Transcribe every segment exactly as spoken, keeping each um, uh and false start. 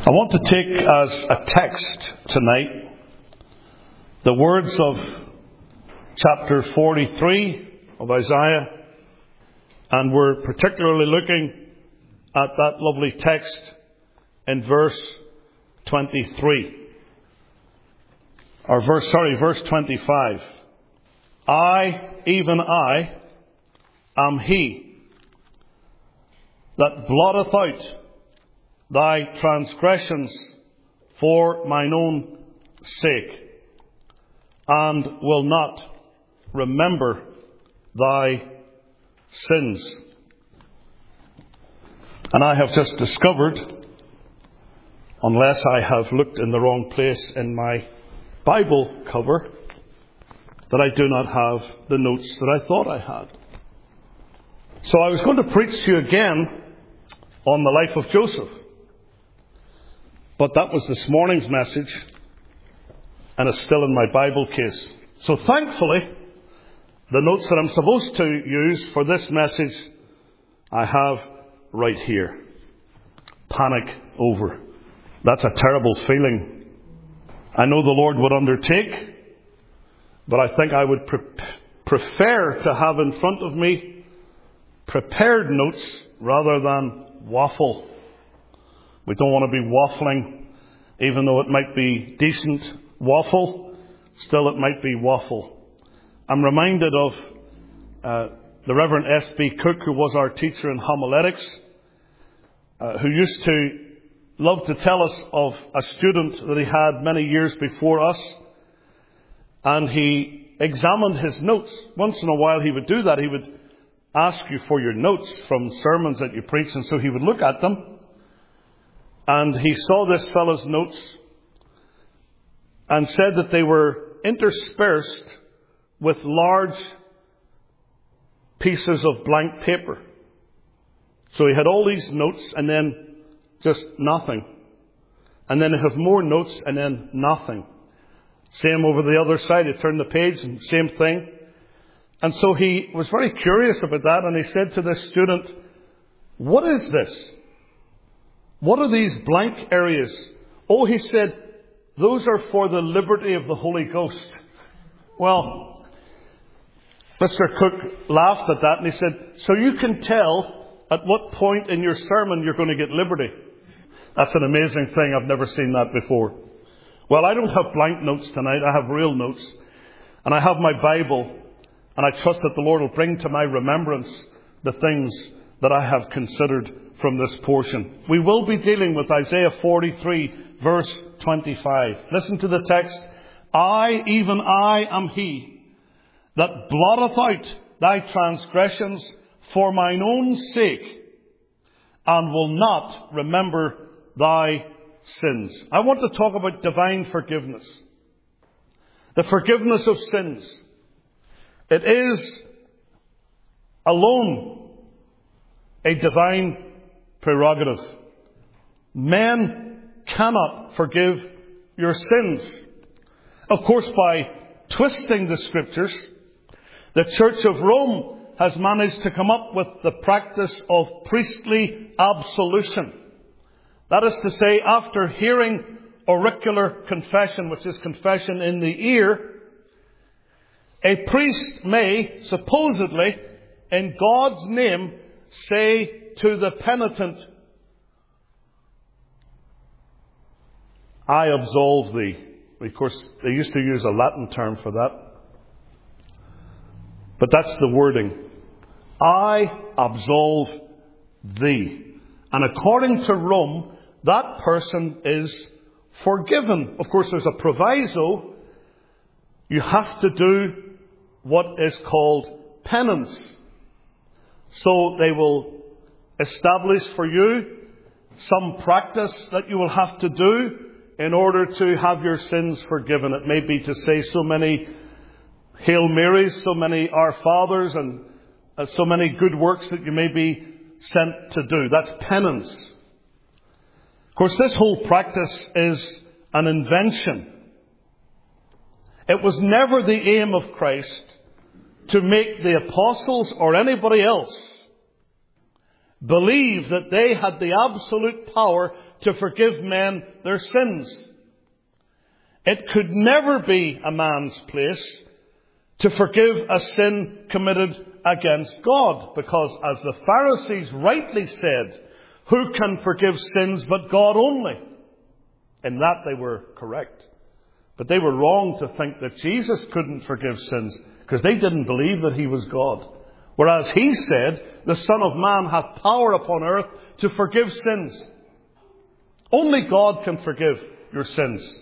I want to take as a text tonight the words of chapter forty-three of Isaiah, and we're particularly looking at that lovely text in verse twenty-three, or verse, sorry, verse twenty-five. I, even I, am he that blotteth out thy transgressions for mine own sake, and will not remember thy sins. And I have just discovered, unless I have looked in the wrong place in my Bible cover, that I do not have the notes that I thought I had. So I was going to preach to you again on the life of Joseph. But that was this morning's message, and it's still in my Bible case. So thankfully, the notes that I'm supposed to use for this message, I have right here. Panic over. That's a terrible feeling. I know the Lord would undertake, but I think I would pre- prefer to have in front of me prepared notes rather than waffle. We don't want to be waffling, even though it might be decent waffle, still it might be waffle. I'm reminded of uh, the Reverend S B Cook, who was our teacher in homiletics, uh, who used to love to tell us of a student that he had many years before us, and he examined his notes. Once in a while he would do that. He would ask you for your notes from sermons that you preached, and so he would look at them. And he saw this fellow's notes and said that they were interspersed with large pieces of blank paper. So he had all these notes and then just nothing. And then he'd have more notes and then nothing. Same over the other side. He'd turn the page and same thing. And so he was very curious about that, and he said to this student, "What is this? What are these blank areas?" "Oh," he said, "those are for the liberty of the Holy Ghost." Well, Mister Cook laughed at that and he said, "So you can tell at what point in your sermon you're going to get liberty." That's an amazing thing. I've never seen that before. Well, I don't have blank notes tonight. I have real notes. And I have my Bible. And I trust that the Lord will bring to my remembrance the things that I have considered from this portion. We will be dealing with Isaiah forty-three, verse twenty-five. Listen to the text. I, even I, am he that blotteth out thy transgressions for mine own sake, and will not remember thy sins. I want to talk about divine forgiveness. The forgiveness of sins. It is alone a divine prerogative. Men cannot forgive your sins. Of course, by twisting the Scriptures, the Church of Rome has managed to come up with the practice of priestly absolution. That is to say, after hearing auricular confession, which is confession in the ear, a priest may, supposedly, in God's name, say to the penitent, "I absolve thee." Of course, they used to use a Latin term for that. But that's the wording. "I absolve thee." And according to Rome, that person is forgiven. Of course, there's a proviso. You have to do what is called penance. So they will establish for you some practice that you will have to do in order to have your sins forgiven. It may be to say so many Hail Marys, so many Our Fathers, and uh, so many good works that you may be sent to do. That's penance. Of course, this whole practice is an invention. It was never the aim of Christ to make the apostles or anybody else believed that they had the absolute power to forgive men their sins. It could never be a man's place to forgive a sin committed against God, because as the Pharisees rightly said, who can forgive sins but God only? In that they were correct. But they were wrong to think that Jesus couldn't forgive sins, because they didn't believe that he was God. Whereas he said, the Son of Man hath power upon earth to forgive sins. Only God can forgive your sins.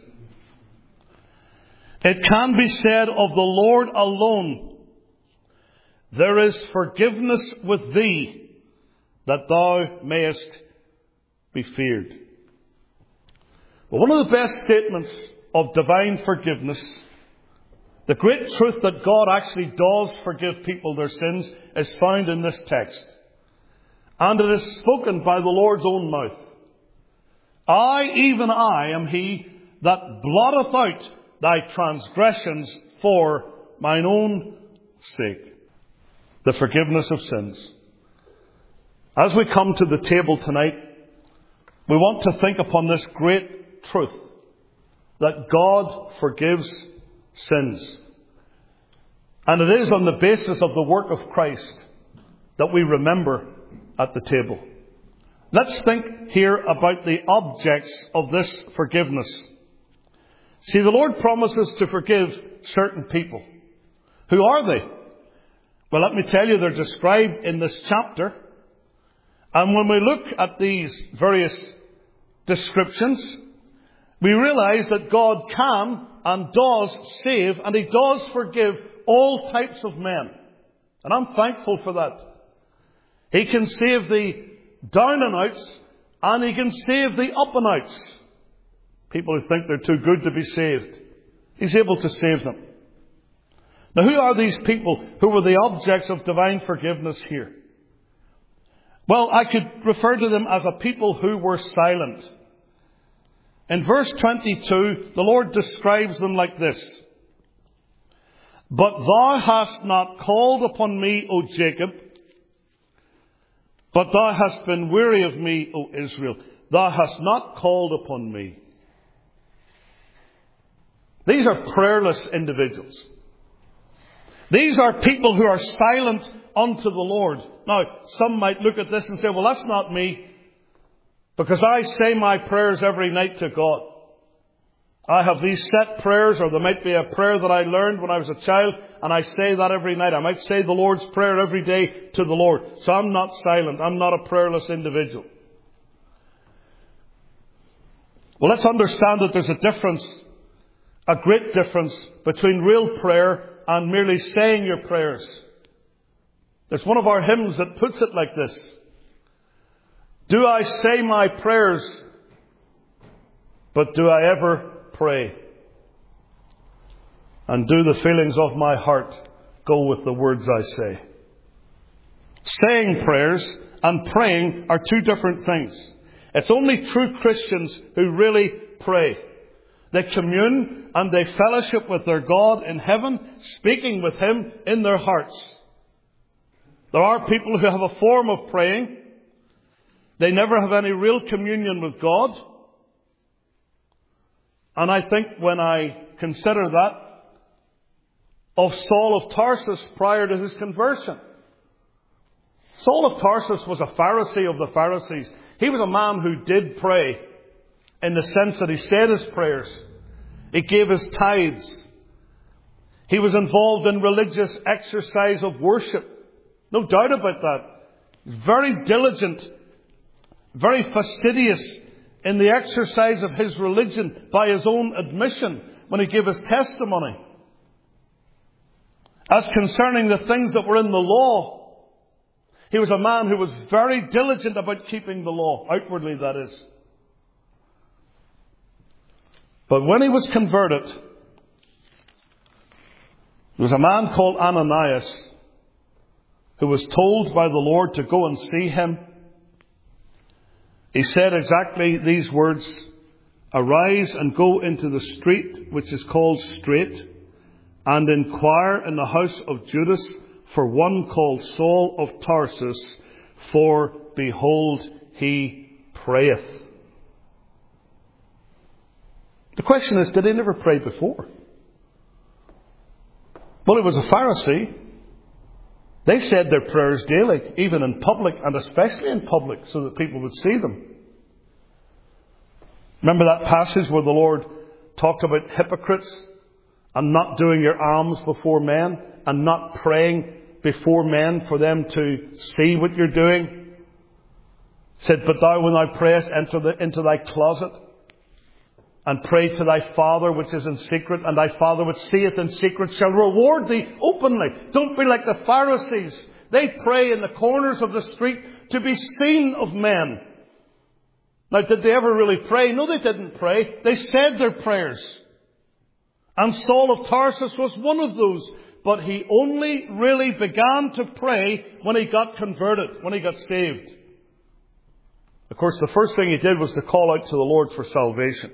It can be said of the Lord alone, there is forgiveness with thee, that thou mayest be feared. Well, one of the best statements of divine forgiveness, the great truth that God actually does forgive people their sins, is found in this text. And it is spoken by the Lord's own mouth. I, even I, am he that blotteth out thy transgressions for mine own sake. The forgiveness of sins. As we come to the table tonight, we want to think upon this great truth, that God forgives sins. And it is on the basis of the work of Christ that we remember at the table. Let's think here about the objects of this forgiveness. See, the Lord promises to forgive certain people. Who are they? Well, let me tell you, they're described in this chapter. And when we look at these various descriptions, we realize that God can and does save, and he does forgive all types of men. And I'm thankful for that. He can save the down and outs, and he can save the up and outs. People who think they're too good to be saved. He's able to save them. Now, who are these people who were the objects of divine forgiveness here? Well, I could refer to them as a people who were silent. In verse twenty-two, the Lord describes them like this. But thou hast not called upon me, O Jacob, but thou hast been weary of me, O Israel. Thou hast not called upon me. These are prayerless individuals. These are people who are silent unto the Lord. Now, some might look at this and say, well, that's not me, because I say my prayers every night to God. I have these set prayers, or there might be a prayer that I learned when I was a child, and I say that every night. I might say the Lord's Prayer every day to the Lord. So I'm not silent. I'm not a prayerless individual. Well, let's understand that there's a difference, a great difference, between real prayer and merely saying your prayers. There's one of our hymns that puts it like this. Do I say my prayers, but do I ever pray? And do the feelings of my heart go with the words I say? Saying prayers and praying are two different things. It's only true Christians who really pray. They commune and they fellowship with their God in heaven, speaking with him in their hearts. There are people who have a form of praying. They never have any real communion with God. And I think when I consider that of Saul of Tarsus prior to his conversion. Saul of Tarsus was a Pharisee of the Pharisees. He was a man who did pray in the sense that he said his prayers. He gave his tithes. He was involved in religious exercise of worship. No doubt about that. He's very diligent, very fastidious in the exercise of his religion by his own admission when he gave his testimony. As concerning the things that were in the law, he was a man who was very diligent about keeping the law, outwardly that is. But when he was converted, there was a man called Ananias who was told by the Lord to go and see him. He said exactly these words, arise and go into the street which is called Straight, and inquire in the house of Judas for one called Saul of Tarsus, for behold, he prayeth. The question is, did he never pray before? Well, he was a Pharisee. They said their prayers daily, even in public, and especially in public, so that people would see them. Remember that passage where the Lord talked about hypocrites and not doing your alms before men and not praying before men for them to see what you're doing? He said, but thou when thou prayest, enter the, into thy closet and pray to thy Father which is in secret, and thy Father which seeth in secret shall reward thee openly. Don't be like the Pharisees. They pray in the corners of the street to be seen of men. Now, did they ever really pray? No, they didn't pray. They said their prayers. And Saul of Tarsus was one of those. But he only really began to pray when he got converted, when he got saved. Of course, the first thing he did was to call out to the Lord for salvation.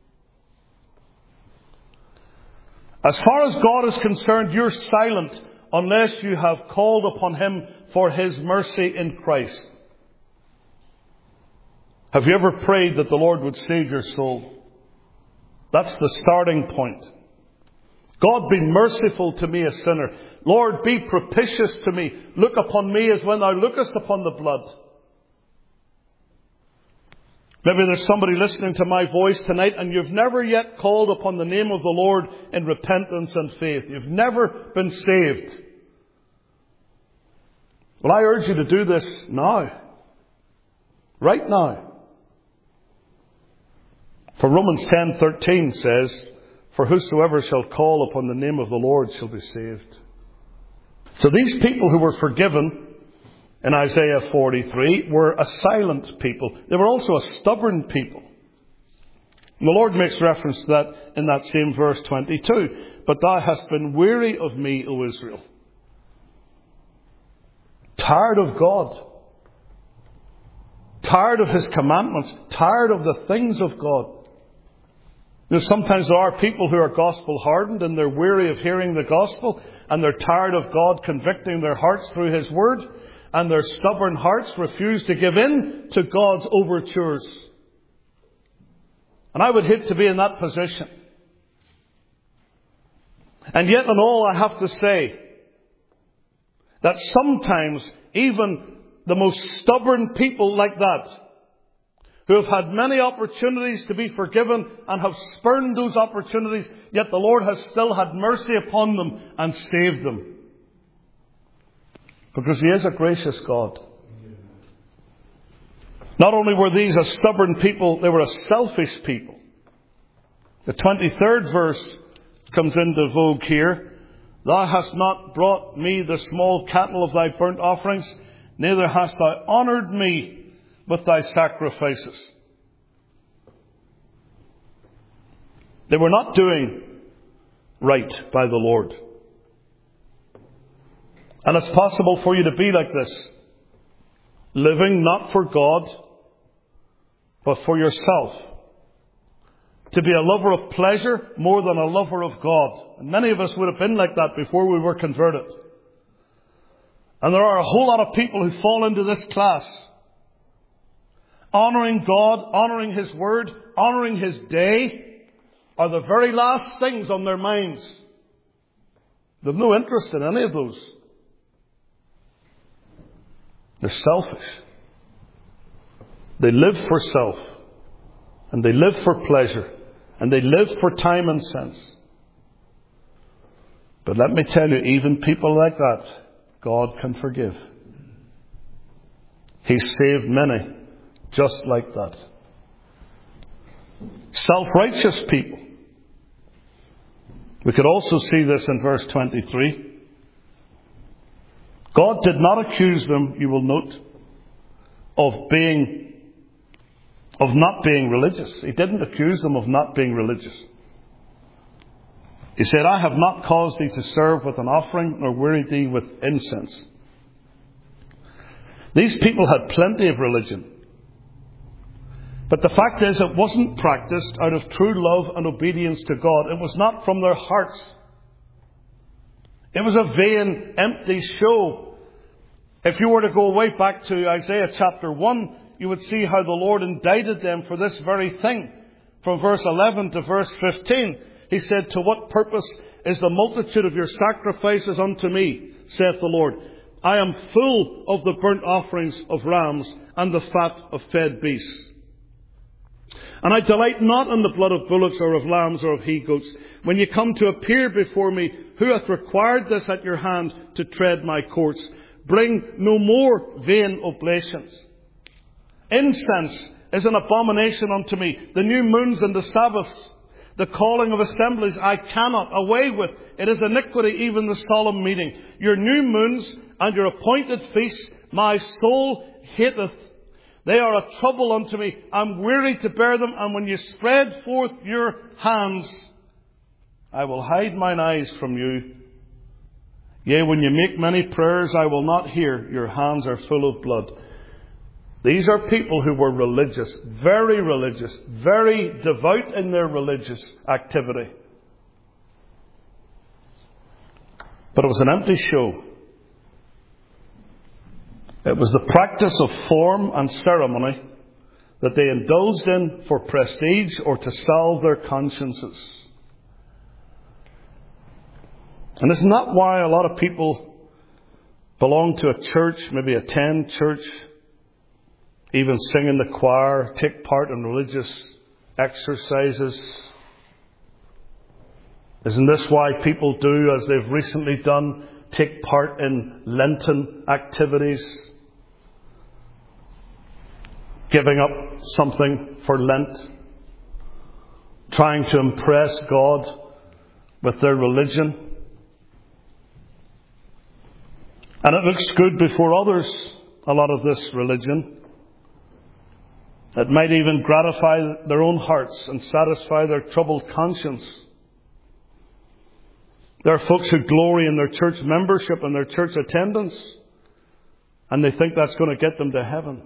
As far as God is concerned, you're silent unless you have called upon Him for His mercy in Christ. Have you ever prayed that the Lord would save your soul? That's the starting point. God, be merciful to me, a sinner. Lord, be propitious to me. Look upon me as when thou lookest upon the blood. Maybe there's somebody listening to my voice tonight and you've never yet called upon the name of the Lord in repentance and faith. You've never been saved. Well, I urge you to do this now. Right now. For Romans ten thirteen says, for whosoever shall call upon the name of the Lord shall be saved. So these people who were forgiven in Isaiah forty-three were a silent people. They were also a stubborn people. And the Lord makes reference to that in that same verse twenty-two. But thou hast been weary of me, O Israel. Tired of God. Tired of His commandments. Tired of the things of God. You know, sometimes there are people who are gospel hardened and they're weary of hearing the gospel and they're tired of God convicting their hearts through His word, and their stubborn hearts refuse to give in to God's overtures. And I would hate to be in that position. And yet in all I have to say that sometimes even the most stubborn people like that, who have had many opportunities to be forgiven and have spurned those opportunities, yet the Lord has still had mercy upon them and saved them. Because He is a gracious God. Not only were these a stubborn people, they were a selfish people. The twenty-third verse comes into vogue here. Thou hast not brought me the small cattle of thy burnt offerings, neither hast thou honoured me with thy sacrifices. They were not doing right by the Lord. And it's possible for you to be like this. Living not for God, but for yourself. To be a lover of pleasure more than a lover of God. And many of us would have been like that before we were converted. And there are a whole lot of people who fall into this class. Honouring God, honouring His word, honouring His day are the very last things on their minds. They have no interest in any of those. They're selfish. They live for self. And they live for pleasure. And they live for time and sense. But let me tell you, even people like that, God can forgive. He saved many just like that. Self-righteous people. We could also see this in verse twenty-three. God did not accuse them, you will note, of being, of not being religious. He didn't accuse them of not being religious. He said, I have not caused thee to serve with an offering, nor wearied thee with incense. These people had plenty of religion. But the fact is, it wasn't practiced out of true love and obedience to God. It was not from their hearts. It was a vain, empty show. If you were to go way back to Isaiah chapter one, you would see how the Lord indicted them for this very thing. From verse eleven to verse fifteen, He said, "To what purpose is the multitude of your sacrifices unto me, saith the Lord? I am full of the burnt offerings of rams and the fat of fed beasts. And I delight not in the blood of bullocks or of lambs or of he-goats. When you come to appear before me, who hath required this at your hand to tread my courts? Bring no more vain oblations. Incense is an abomination unto me. The new moons and the Sabbaths, the calling of assemblies, I cannot away with. It is iniquity, even the solemn meeting. Your new moons and your appointed feasts, my soul hateth. They are a trouble unto me. I'm weary to bear them. And when you spread forth your hands, I will hide mine eyes from you. Yea, when you make many prayers, I will not hear. Your hands are full of blood." These are people who were religious, very religious, very devout in their religious activity. But it was an empty show. It was the practice of form and ceremony that they indulged in for prestige or to salve their consciences. And isn't that why a lot of people belong to a church, maybe attend church, even sing in the choir, take part in religious exercises? Isn't this why people do, as they've recently done, take part in Lenten activities? Giving up something for Lent, trying to impress God with their religion. And it looks good before others, a lot of this religion. It might even gratify their own hearts and satisfy their troubled conscience. There are folks who glory in their church membership and their church attendance, and they think that's going to get them to heaven.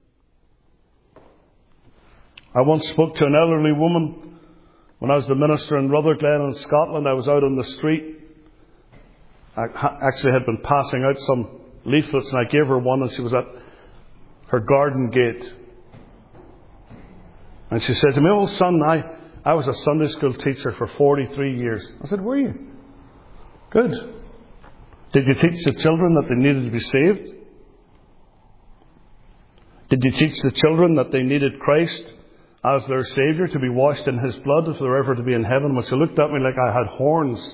I once spoke to an elderly woman when I was the minister in Rutherglen in Scotland. I was out on the street. I actually had been passing out some leaflets, and I gave her one, and she was at her garden gate. And she said to me, "Oh, son, I, I was a Sunday school teacher for forty-three years. I said, "Were you? Good. Did you teach the children that they needed to be saved? Did you teach the children that they needed Christ as their Saviour, to be washed in His blood if they're ever to be in heaven?" Well, she looked at me like I had horns.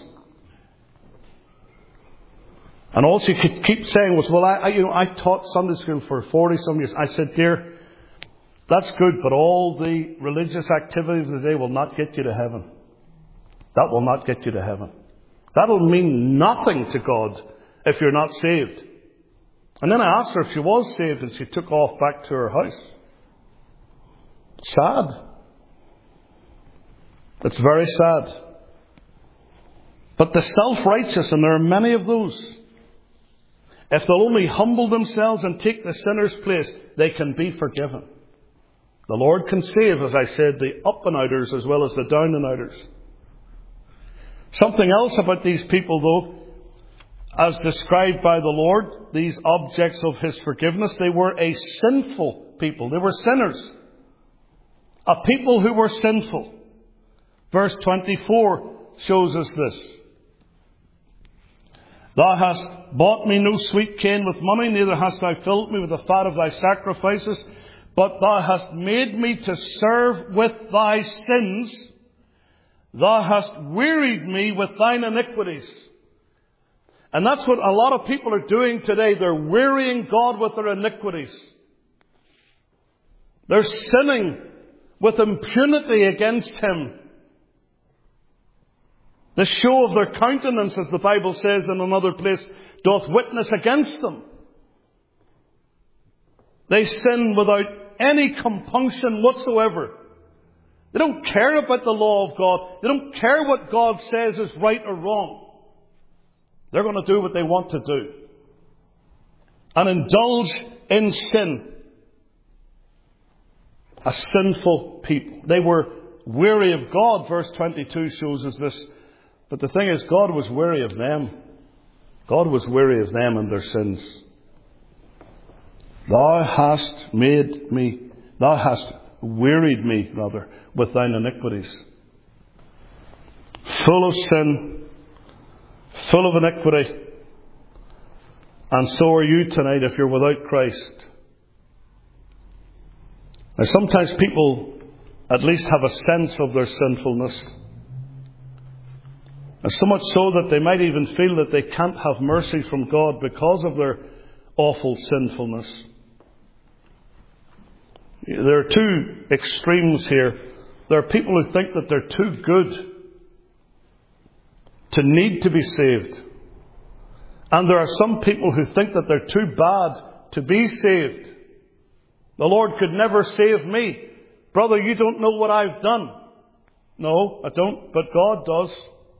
And all she could keep saying was, "Well, I, I, you know, I taught Sunday school for forty some years." I said, "Dear, that's good, but all the religious activities of the day will not get you to heaven. That will not get you to heaven. That'll mean nothing to God if you're not saved." And then I asked her if she was saved, and she took off back to her house. Sad. It's very sad. But the self-righteous, and there are many of those, if they'll only humble themselves and take the sinner's place, they can be forgiven. The Lord can save, as I said, the up and outers as well as the down and outers. Something else about these people, though, as described by the Lord, these objects of His forgiveness, they were a sinful people. They were sinners. A people who were sinful. Verse twenty-four shows us this. "Thou hast bought me no sweet cane with money, neither hast thou filled me with the fat of thy sacrifices. But thou hast made me to serve with thy sins. Thou hast wearied me with thine iniquities." And that's what a lot of people are doing today. They're wearying God with their iniquities. They're sinning with impunity against Him. The show of their countenance, as the Bible says in another place, doth witness against them. They sin without any compunction whatsoever. They don't care about the law of God. They don't care what God says is right or wrong. They're going to do what they want to do. And indulge in sin. A sinful people. They were weary of God. Verse twenty-two shows us this. But the thing is, God was weary of them. God was weary of them and their sins. Thou hast made me, thou hast wearied me, rather, with thine iniquities. Full of sin, full of iniquity. And so are you tonight if you're without Christ. Now sometimes people at least have a sense of their sinfulness. And so much so that they might even feel that they can't have mercy from God because of their awful sinfulness. There are two extremes here. There are people who think that they're too good to need to be saved. And there are some people who think that they're too bad to be saved. The Lord could never save me. Brother, you don't know what I've done. No, I don't, but God does.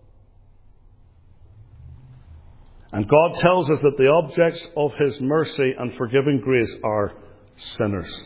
And God tells us that the objects of His mercy and forgiving grace are sinners.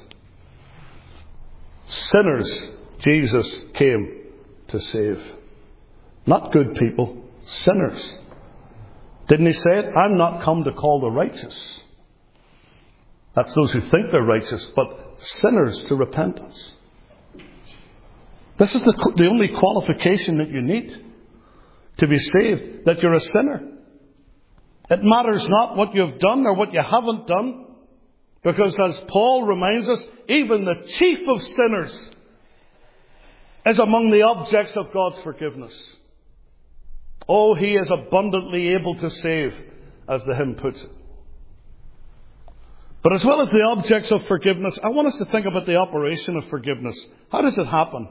Sinners Jesus came to save. Not good people, sinners. Didn't He say it? I'm not come to call the righteous. That's those who think they're righteous, but sinners to repentance. This is the, the only qualification that you need to be saved, that you're a sinner. It matters not what you've done or what you haven't done, because as Paul reminds us, even the chief of sinners is among the objects of God's forgiveness. Oh, He is abundantly able to save, as the hymn puts it. But as well as the objects of forgiveness, I want us to think about the operation of forgiveness. How does it happen?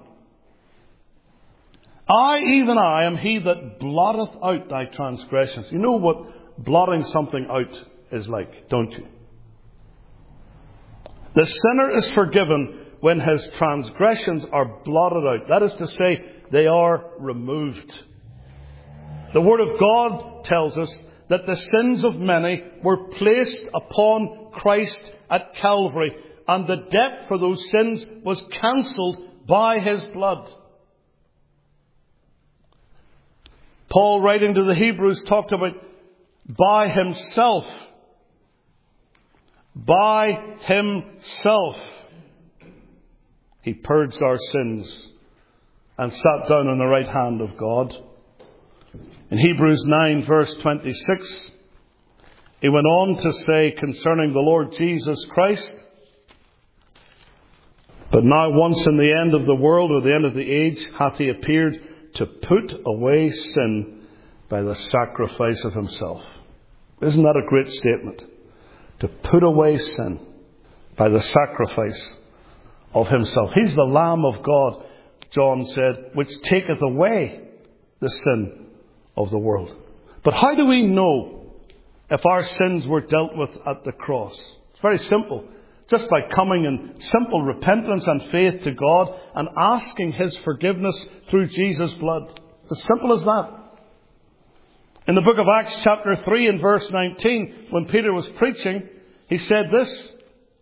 I, even I, am He that blotteth out thy transgressions. You know what blotting something out is like, don't you? The sinner is forgiven when his transgressions are blotted out. That is to say, they are removed. The Word of God tells us that the sins of many were placed upon Christ at Calvary, and the debt for those sins was cancelled by His blood. Paul, writing to the Hebrews, talked about by Himself. By Himself. He purged our sins and sat down on the right hand of God. In Hebrews nine verse twenty-six, he went on to say concerning the Lord Jesus Christ, but now once in the end of the world, or the end of the age, hath He appeared to put away sin by the sacrifice of Himself. Isn't that a great statement? To put away sin by the sacrifice of Himself. He's the Lamb of God, John said, which taketh away the sin of the world. But how do we know if our sins were dealt with at the cross? It's very simple. Just by coming in simple repentance and faith to God and asking His forgiveness through Jesus' blood. As simple as that. In the book of Acts chapter three and verse nineteen, when Peter was preaching, he said this: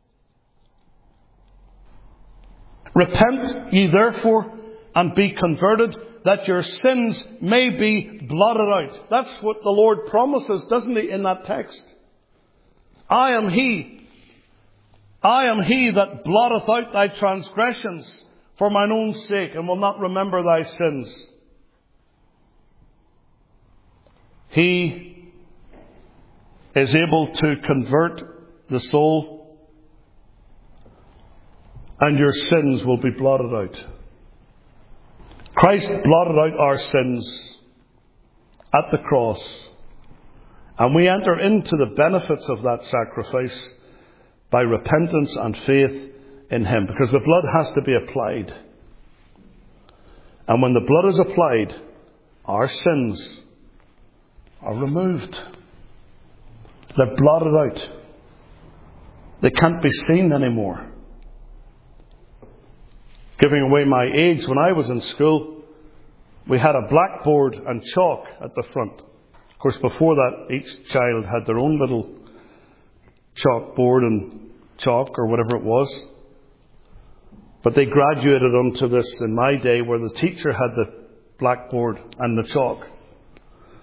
Repent ye therefore and be converted, that your sins may be blotted out. That's what the Lord promises, doesn't He, in that text? I am He. I am He that blotteth out thy transgressions for mine own sake, and will not remember thy sins. He is able to convert the soul, and your sins will be blotted out. Christ blotted out our sins at the cross, and we enter into the benefits of that sacrifice by repentance and faith in Him, because the blood has to be applied. And when the blood is applied, our sins are removed. They're blotted out. They can't be seen anymore. Giving away my age, when I was in school, we had a blackboard and chalk at the front. Of course, before that, each child had their own little chalkboard and chalk or whatever it was. But they graduated onto this in my day, where the teacher had the blackboard and the chalk.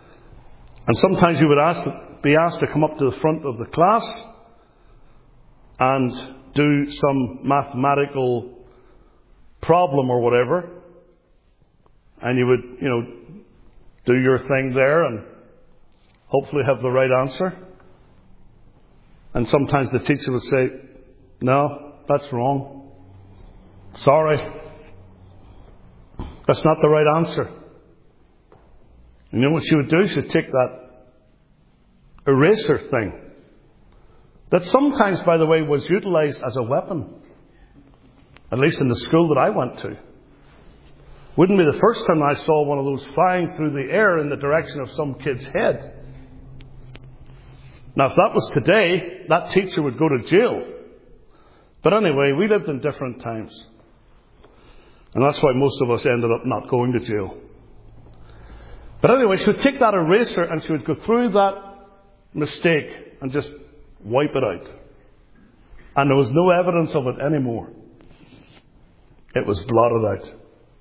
And sometimes you would ask, be asked to come up to the front of the class and do some mathematical problem or whatever, and you would, you know, do your thing there and hopefully have the right answer. And sometimes the teacher would say, no, that's wrong. Sorry. That's not the right answer. You know what she would do? She would take that eraser thing that sometimes, by the way, was utilized as a weapon, at least in the school that I went to. Wouldn't be the first time I saw one of those flying through the air in the direction of some kid's head. Now, if that was today, that teacher would go to jail. But anyway, we lived in different times. And that's why most of us ended up not going to jail. But anyway, she would take that eraser and she would go through that mistake and just wipe it out. And there was no evidence of it anymore. It was blotted out.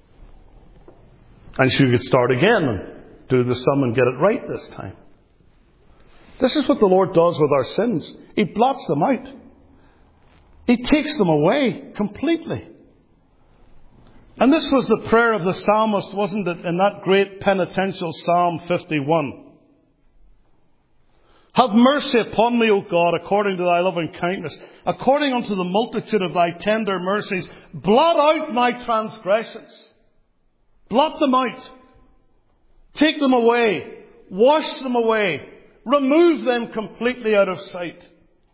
And she could start again and do the sum and get it right this time. This is what the Lord does with our sins. He blots them out. He takes them away completely. And this was the prayer of the psalmist, wasn't it, in that great penitential Psalm fifty-one. Have mercy upon me, O God, according to thy loving kindness, according unto the multitude of thy tender mercies. Blot out my transgressions. Blot them out. Take them away. Wash them away. Remove them completely out of sight.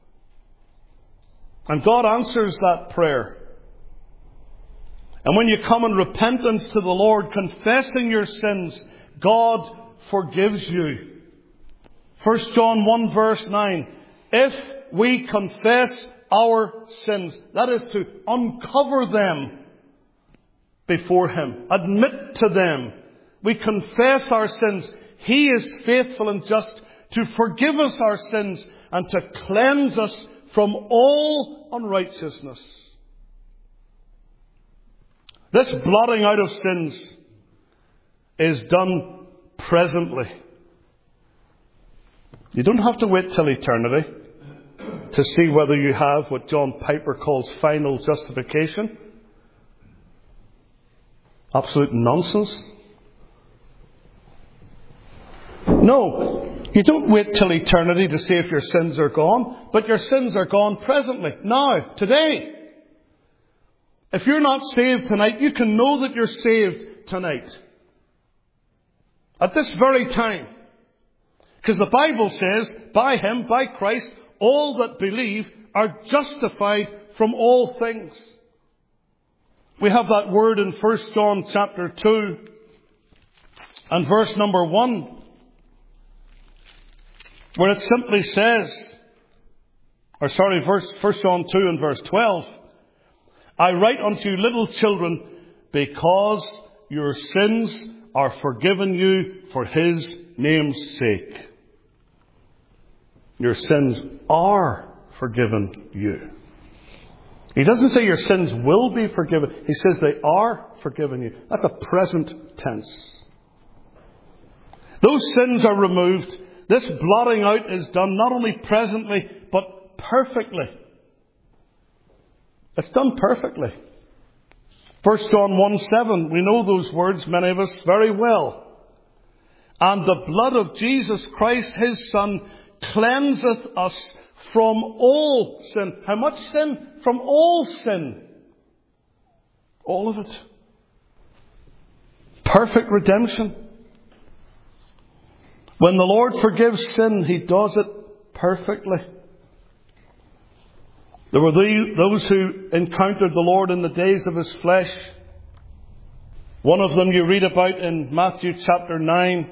And God answers that prayer. And when you come in repentance to the Lord, confessing your sins, God forgives you. First John one verse nine. If we confess our sins, that is to uncover them before Him, admit to them, we confess our sins, He is faithful and just to forgive us our sins and to cleanse us from all unrighteousness. This blotting out of sins is done presently. You don't have to wait till eternity to see whether you have what John Piper calls final justification. Absolute nonsense. No, you don't wait till eternity to see if your sins are gone, but your sins are gone presently, now, today. If you're not saved tonight, you can know that you're saved tonight. At this very time. Because the Bible says, by Him, by Christ, all that believe are justified from all things. We have that word in First John chapter two and verse number one, where it simply says, or sorry, verse, First John two and verse twelve, I write unto you, little children, because your sins are forgiven you for His name's sake. Your sins are forgiven you. He doesn't say your sins will be forgiven. He says they are forgiven you. That's a present tense. Those sins are removed. This blotting out is done not only presently, but perfectly. It's done perfectly. First John one seven, we know those words, many of us, very well. And the blood of Jesus Christ, His Son, cleanseth us from all sin. How much sin? From all sin. All of it. Perfect redemption. When the Lord forgives sin, He does it perfectly. There were the, those who encountered the Lord in the days of His flesh. One of them you read about in Matthew chapter nine.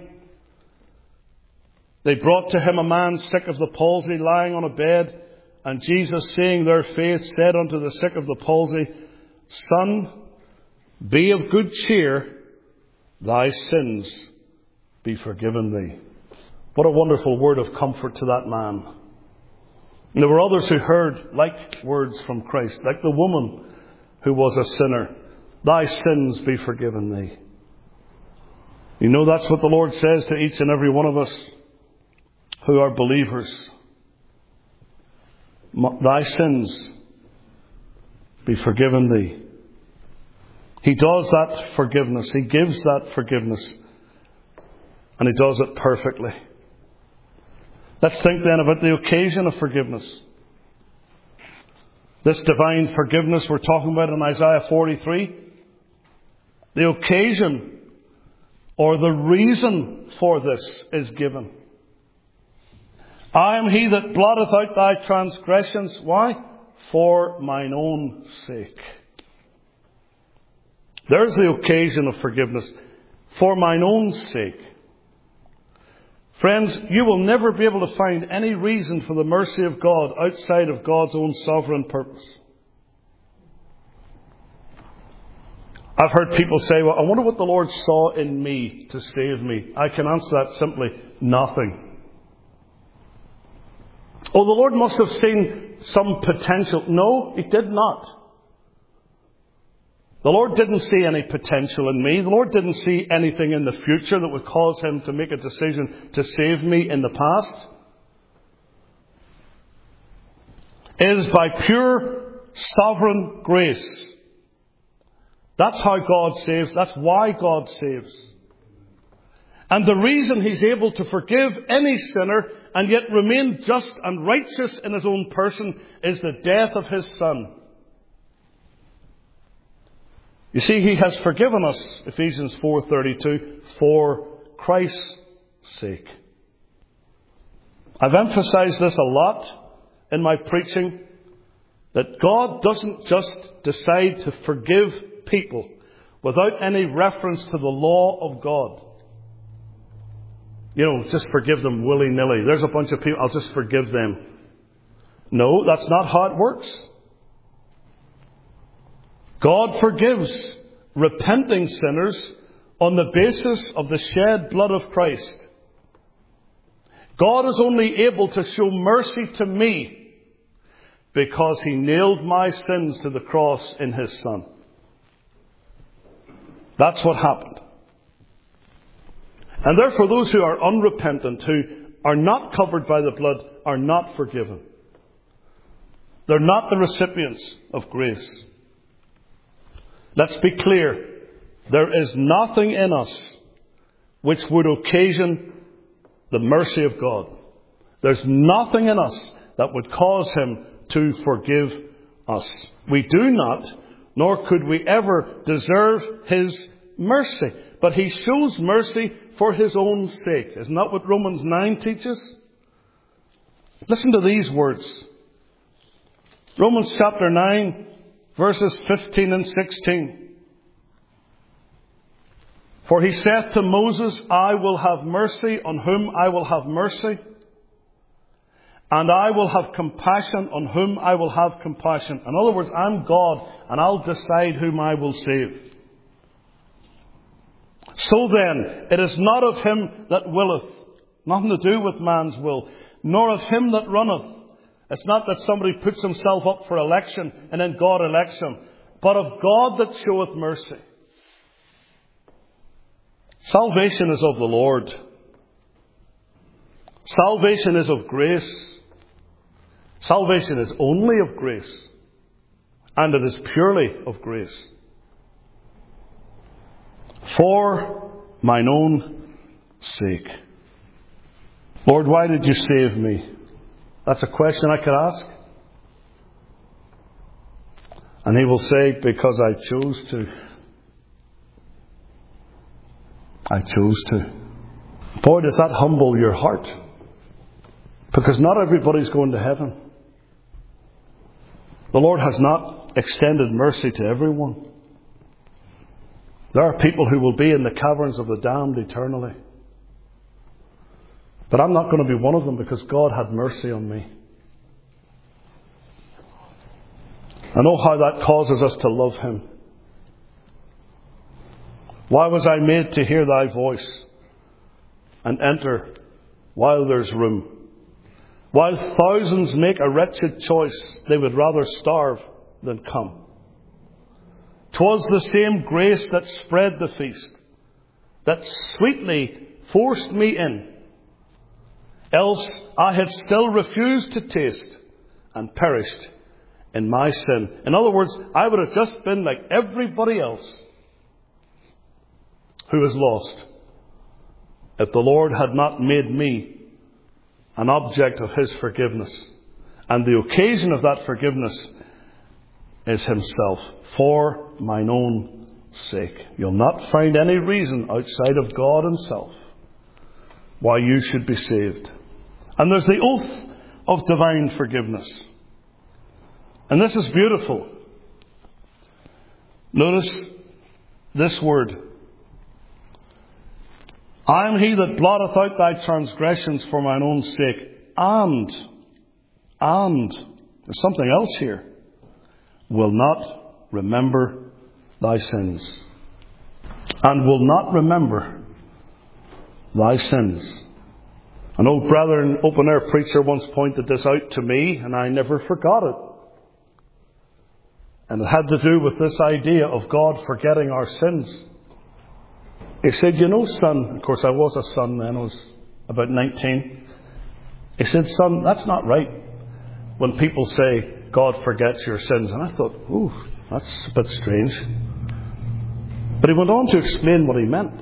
They brought to Him a man sick of the palsy, lying on a bed. And Jesus, seeing their faith, said unto the sick of the palsy, Son, be of good cheer, thy sins be forgiven thee. What a wonderful word of comfort to that man. And there were others who heard like words from Christ, like the woman who was a sinner. Thy sins be forgiven thee. You know, that's what the Lord says to each and every one of us who are believers. thy sins be forgiven thee. He does that forgiveness. He gives that forgiveness. And He does it perfectly. Let's think then about the occasion of forgiveness. This divine forgiveness we're talking about in Isaiah forty-three. The occasion or the reason for this is given. I am He that blotteth out thy transgressions. Why? For mine own sake. There's the occasion of forgiveness. For mine own sake. Friends, you will never be able to find any reason for the mercy of God outside of God's own sovereign purpose. I've heard people say, well, I wonder what the Lord saw in me to save me. I can answer that simply, nothing. Oh, the Lord must have seen some potential. No, He did not. The Lord didn't see any potential in me. The Lord didn't see anything in the future that would cause Him to make a decision to save me in the past. It is by pure sovereign grace. That's how God saves. That's why God saves. And the reason He's able to forgive any sinner and yet remain just and righteous in His own person is the death of His Son. You see, He has forgiven us, Ephesians four thirty-two, for Christ's sake. I've emphasized this a lot in my preaching, that God doesn't just decide to forgive people without any reference to the law of God. You know, just forgive them willy-nilly. There's a bunch of people, I'll just forgive them. No, that's not how it works. God forgives repenting sinners on the basis of the shed blood of Christ. God is only able to show mercy to me because He nailed my sins to the cross in His Son. That's what happened. And therefore those who are unrepentant, who are not covered by the blood, are not forgiven. They're not the recipients of grace. Let's be clear. There is nothing in us which would occasion the mercy of God. There's nothing in us that would cause Him to forgive us. We do not, nor could we ever deserve His mercy. But He shows mercy for His own sake. Isn't that what Romans nine teaches? Listen to these words. Romans chapter nine, verses fifteen and sixteen. For He saith to Moses, I will have mercy on whom I will have mercy, and I will have compassion on whom I will have compassion. In other words, I'm God, and I'll decide whom I will save. So then, it is not of him that willeth, nothing to do with man's will, nor of him that runneth. It's not that somebody puts himself up for election and then God elects him, but of God that showeth mercy. Salvation is of the Lord. Salvation is of grace. Salvation is only of grace. And it is purely of grace. For mine own sake. Lord, why did you save me? That's a question I could ask. And He will say, because I chose to. I chose to. Boy, does that humble your heart. Because not everybody's going to heaven. The Lord has not extended mercy to everyone. There are people who will be in the caverns of the damned eternally. But I'm not going to be one of them because God had mercy on me. I know how that causes us to love Him. Why was I made to hear thy voice and enter while there's room? While thousands make a wretched choice, they would rather starve than come. 'Twas the same grace that spread the feast, that sweetly forced me in. Else I had still refused to taste and perished in my sin. In other words, I would have just been like everybody else who is lost if the Lord had not made me an object of His forgiveness. And the occasion of that forgiveness is Himself, for mine own sake. You'll not find any reason outside of God Himself why you should be saved. And there's the oath of divine forgiveness. And this is beautiful. Notice this word. I am He that blotteth out thy transgressions for mine own sake. And, and, there's something else here. Will not remember thy sins. And will not remember thy sins. An old brother and open-air preacher once pointed this out to me, and I never forgot it. And it had to do with this idea of God forgetting our sins. He said, you know, son, of course I was a son then, I was about nineteen. He said, son, that's not right when people say God forgets your sins. And I thought, ooh, that's a bit strange. But he went on to explain what he meant.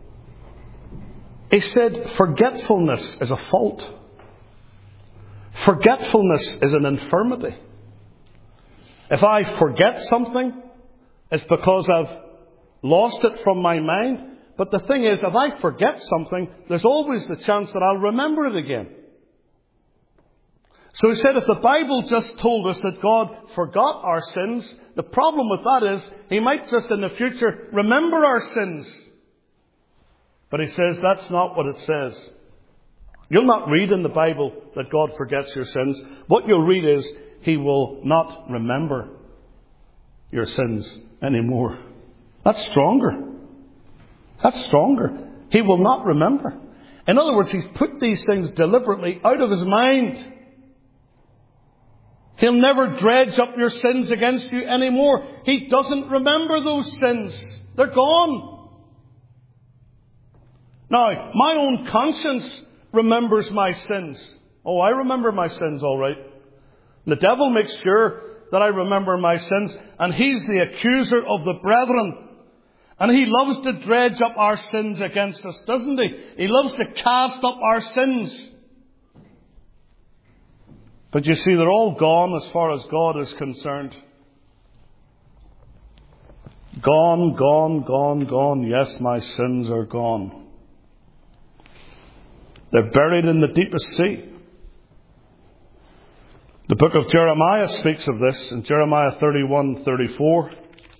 He said, forgetfulness is a fault. Forgetfulness is an infirmity. If I forget something, it's because I've lost it from my mind. But the thing is, if I forget something, there's always the chance that I'll remember it again. So he said, if the Bible just told us that God forgot our sins, the problem with that is He might just in the future remember our sins. But he says that's not what it says. You'll not read in the Bible that God forgets your sins. What you'll read is He will not remember your sins anymore. That's stronger. That's stronger. He will not remember. In other words, He's put these things deliberately out of His mind. He'll never dredge up your sins against you anymore. He doesn't remember those sins. They're gone. Now, my own conscience remembers my sins. Oh, I remember my sins all right. The devil makes sure that I remember my sins, and he's the accuser of the brethren. And he loves to dredge up our sins against us, doesn't he? He loves to cast up our sins. But you see, they're all gone as far as God is concerned. Gone, gone, gone, gone. Yes, my sins are gone. They're buried in the deepest sea. The book of Jeremiah speaks of this in Jeremiah thirty-one thirty-four.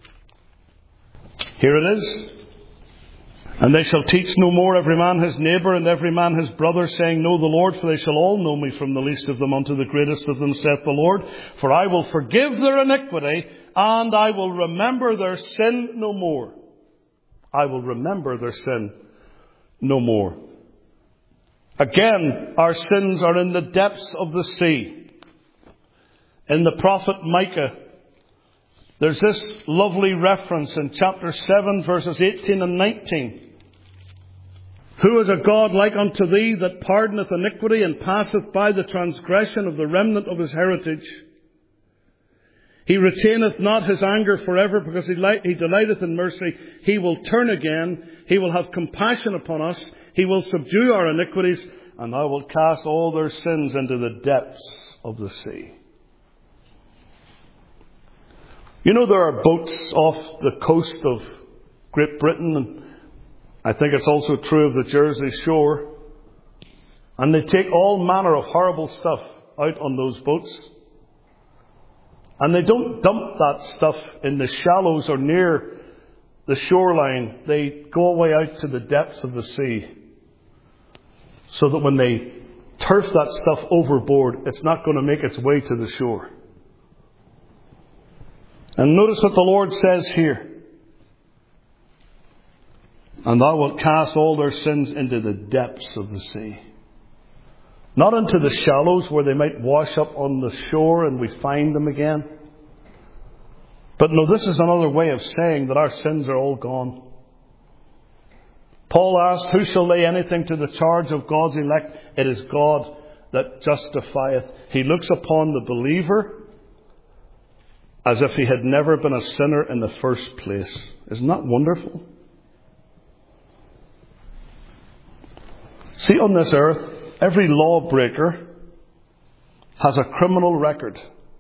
Here it is. And they shall teach no more every man his neighbour and every man his brother, saying, Know the Lord, for they shall all know me, from the least of them unto the greatest of them, saith the Lord. For I will forgive their iniquity, and I will remember their sin no more. I will remember their sin no more. Again, our sins are in the depths of the sea. In the prophet Micah, there's this lovely reference in chapter seven, verses eighteen and nineteen. Who is a God like unto thee, that pardoneth iniquity, and passeth by the transgression of the remnant of his heritage? He retaineth not his anger forever, because he, light, he delighteth in mercy. He will turn again. He will have compassion upon us. He will subdue our iniquities, and I will cast all their sins into the depths of the sea. You know, there are boats off the coast of Great Britain, and I think it's also true of the Jersey Shore. And they take all manner of horrible stuff out on those boats. And they don't dump that stuff in the shallows or near the shoreline. They go away out to the depths of the sea, so that when they turf that stuff overboard, it's not going to make its way to the shore. And notice what the Lord says here. And thou wilt cast all their sins into the depths of the sea. Not into the shallows where they might wash up on the shore and we find them again. But no, this is another way of saying that our sins are all gone. Paul asked, who shall lay anything to the charge of God's elect? It is God that justifieth. He looks upon the believer as if he had never been a sinner in the first place. Isn't that wonderful? See, on this earth, every lawbreaker has a criminal record.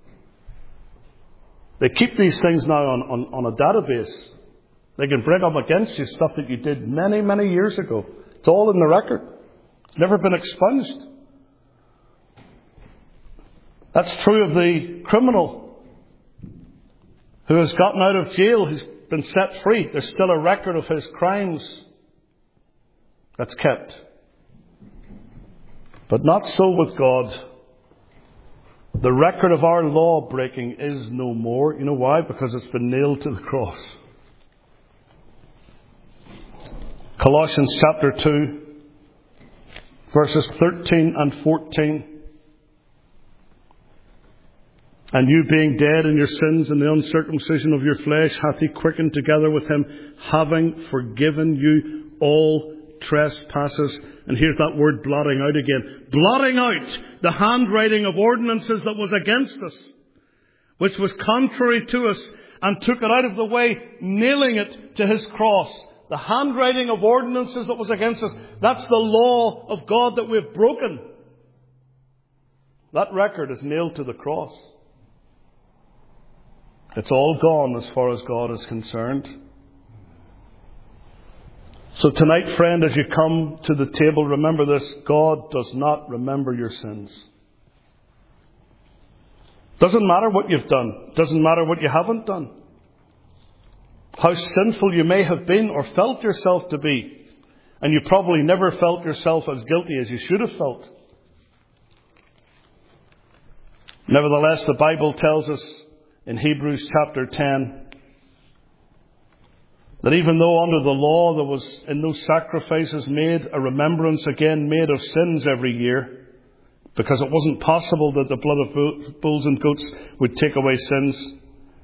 They keep these things now on, on, on a database. They can bring up against you stuff that you did many, many years ago. It's all in the record. It's never been expunged. That's true of the criminal who has gotten out of jail, who's been set free. There's still a record of his crimes that's kept. But not so with God. The record of our law breaking is no more. You know why? Because it's been nailed to the cross. Colossians chapter two, verses thirteen and fourteen. And you being dead in your sins and the uncircumcision of your flesh hath he quickened together with him, having forgiven you all trespasses. And here's that word blotting out again. Blotting out the handwriting of ordinances that was against us, which was contrary to us, and took it out of the way, nailing it to his cross. The handwriting of ordinances that was against us. That's the law of God that we've broken. That record is nailed to the cross. It's all gone as far as God is concerned. So tonight, friend, as you come to the table, remember this: God does not remember your sins. Doesn't matter what you've done. Doesn't matter what you haven't done. How sinful you may have been or felt yourself to be. And you probably never felt yourself as guilty as you should have felt. Nevertheless, the Bible tells us in Hebrews chapter ten that even though under the law there was in no sacrifices made, a remembrance again made of sins every year, because it wasn't possible that the blood of bulls and goats would take away sins.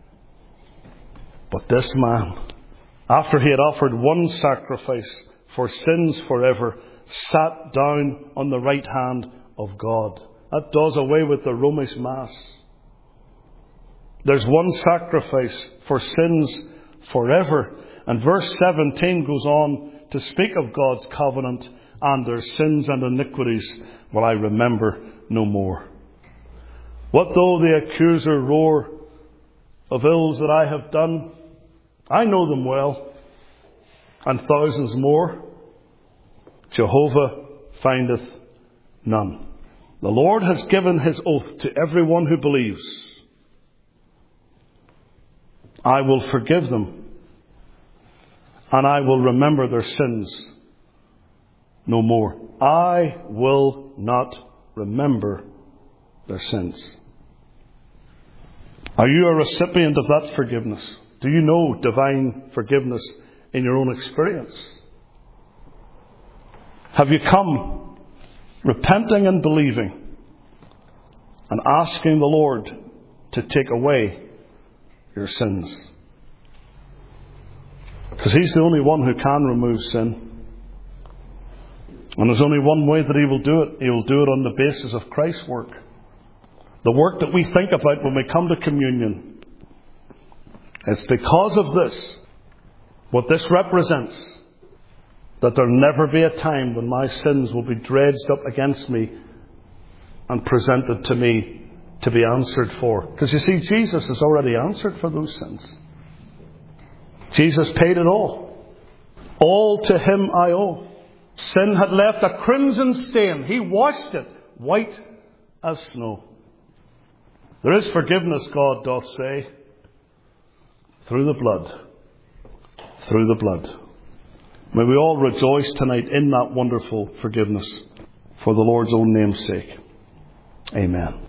But this man, after he had offered one sacrifice for sins forever, sat down on the right hand of God. That does away with the Romish Mass. There's one sacrifice for sins forever. And verse seventeen goes on to speak of God's covenant, and their sins and iniquities will I remember no more. What though the accuser roar of ills that I have done? I know them well, and thousands more. Jehovah findeth none. The Lord has given his oath to everyone who believes. I will forgive them, and I will remember their sins no more. I will not remember their sins. Are you a recipient of that forgiveness? Do you know divine forgiveness in your own experience? Have you come repenting and believing and asking the Lord to take away your sins? Because he's the only one who can remove sin. And there's only one way that he will do it. He will do it on the basis of Christ's work. The work that we think about when we come to communion. It's because of this, what this represents, that there'll never be a time when my sins will be dredged up against me and presented to me to be answered for. Because you see, Jesus has already answered for those sins. Jesus paid it all. All to him I owe. Sin had left a crimson stain. He washed it white as snow. There is forgiveness, God doth say, through the blood. Through the blood. May we all rejoice tonight in that wonderful forgiveness for the Lord's own name's sake. Amen.